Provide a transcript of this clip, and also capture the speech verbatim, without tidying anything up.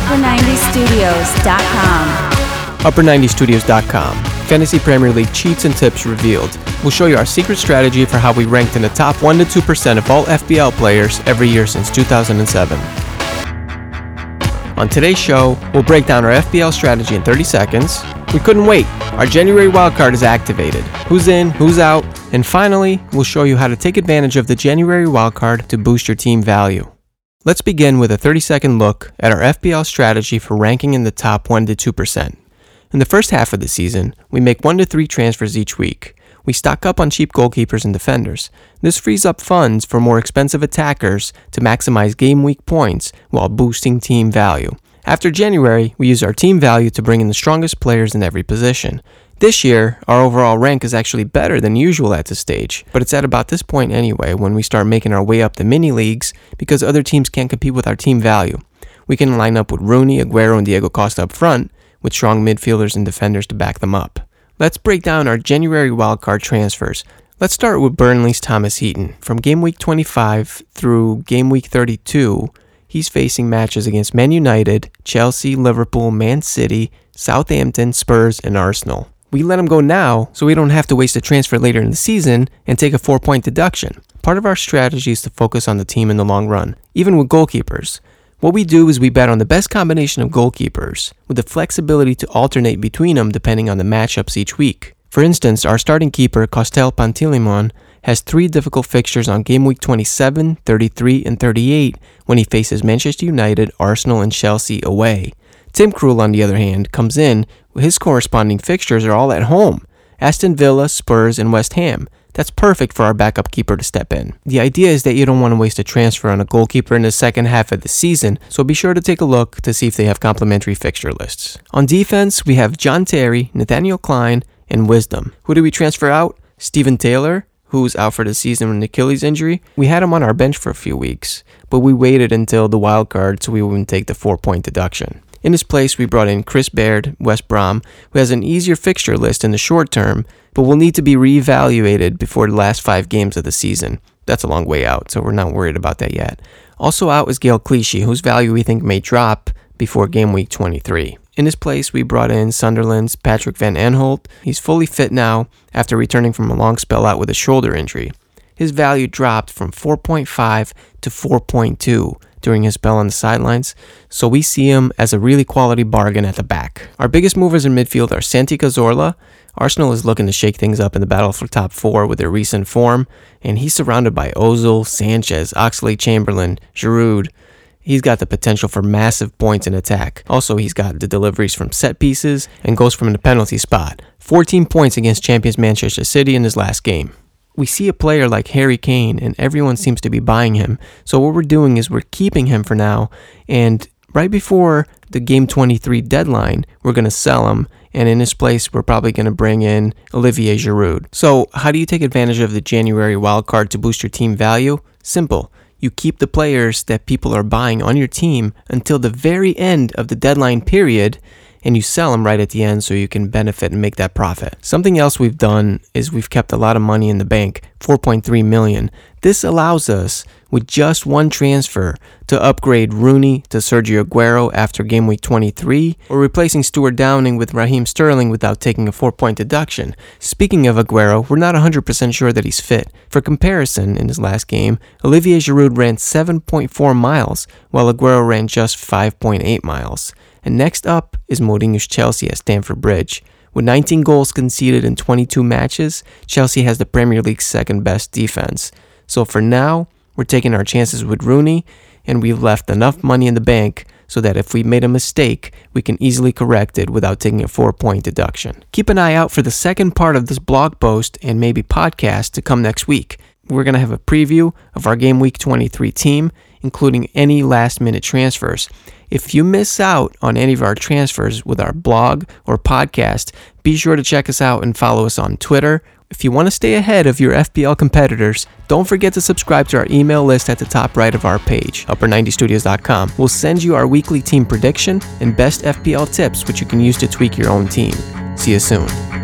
upper ninety studios dot com. upper ninety studios dot com. Fantasy Premier League cheats and tips revealed. We'll show you our secret strategy for how we ranked in the top one to two percent of all F P L players every year since two thousand seven. On today's show, we'll break down our F P L strategy in thirty seconds. We couldn't wait. Our January wildcard is activated. Who's in, who's out, and finally, we'll show you how to take advantage of the January wildcard to boost your team value. Let's begin with a thirty second look at our F P L strategy for ranking in the top one to two percent. In the first half of the season, we make one to three transfers each week. We stock up on cheap goalkeepers and defenders. This frees up funds for more expensive attackers to maximize game week points while boosting team value. After January, we use our team value to bring in the strongest players in every position. This year, our overall rank is actually better than usual at this stage, but it's at about this point anyway when we start making our way up the mini leagues because other teams can't compete with our team value. We can line up with Rooney, Aguero, and Diego Costa up front with strong midfielders and defenders to back them up. Let's break down our January wildcard transfers. Let's start with Burnley's Thomas Heaton. From game week twenty-five through game week thirty-two, he's facing matches against Man United, Chelsea, Liverpool, Man City, Southampton, Spurs, and Arsenal. We let him go now so we don't have to waste a transfer later in the season and take a four-point deduction. Part of our strategy is to focus on the team in the long run, even with goalkeepers. What we do is we bet on the best combination of goalkeepers, with the flexibility to alternate between them depending on the matchups each week. For instance, our starting keeper, Costel Pantilimon, has three difficult fixtures on game week twenty-seven, thirty-three, and thirty-eight when he faces Manchester United, Arsenal, and Chelsea away. Tim Krul, on the other hand, comes in with his corresponding fixtures are all at home: Aston Villa, Spurs, and West Ham. That's perfect for our backup keeper to step in. The idea is that you don't want to waste a transfer on a goalkeeper in the second half of the season, so be sure to take a look to see if they have complementary fixture lists. On defense, we have John Terry, Nathaniel Klein, and Wisdom. Who do we transfer out? Stephen Taylor, who's out for the season with an Achilles injury. We had him on our bench for a few weeks, but we waited until the wild card so we wouldn't take the four-point deduction. In his place, we brought in Chris Baird, West Brom, who has an easier fixture list in the short term, but will need to be reevaluated before the last five games of the season. That's a long way out, so we're not worried about that yet. Also out is Gael Clichy, whose value we think may drop before game week twenty-three. In his place, we brought in Sunderland's Patrick Van Aanholt. He's fully fit now after returning from a long spell out with a shoulder injury. His value dropped from four point five to four point two during his spell on the sidelines, so we see him as a really quality bargain at the back. Our biggest movers in midfield are Santi Cazorla. Arsenal is looking to shake things up in the battle for top four with their recent form, and he's surrounded by Ozil, Sanchez, Oxlade-Chamberlain, Giroud. He's got the potential for massive points in attack. Also, he's got the deliveries from set pieces and goes from the penalty spot. fourteen points against champions Manchester City in his last game. We see a player like Harry Kane, and everyone seems to be buying him. So what we're doing is we're keeping him for now, and right before the game twenty-three deadline, we're going to sell him, and in his place, we're probably going to bring in Olivier Giroud. So how do you take advantage of the January wildcard to boost your team value? Simple. You keep the players that people are buying on your team until the very end of the deadline period, and you sell them right at the end so you can benefit and make that profit. Something else we've done is we've kept a lot of money in the bank, four point three million dollars. This allows us, with just one transfer, to upgrade Rooney to Sergio Aguero after game week twenty-three, or replacing Stuart Downing with Raheem Sterling without taking a four-point deduction. Speaking of Aguero, we're not one hundred percent sure that he's fit. For comparison, in his last game, Olivier Giroud ran seven point four miles, while Aguero ran just five point eight miles. And next up is Mourinho's Chelsea at Stamford Bridge. With nineteen goals conceded in twenty-two matches, Chelsea has the Premier League's second best defense. So for now, we're taking our chances with Rooney, and we've left enough money in the bank so that if we made a mistake, we can easily correct it without taking a four-point deduction. Keep an eye out for the second part of this blog post and maybe podcast to come next week. We're going to have a preview of our game week twenty-three team, including any last-minute transfers. If you miss out on any of our transfers with our blog or podcast, be sure to check us out and follow us on Twitter. If you want to stay ahead of your F P L competitors, don't forget to subscribe to our email list at the top right of our page, upper ninety studios dot com. We'll send you our weekly team prediction and best F P L tips, which you can use to tweak your own team. See you soon.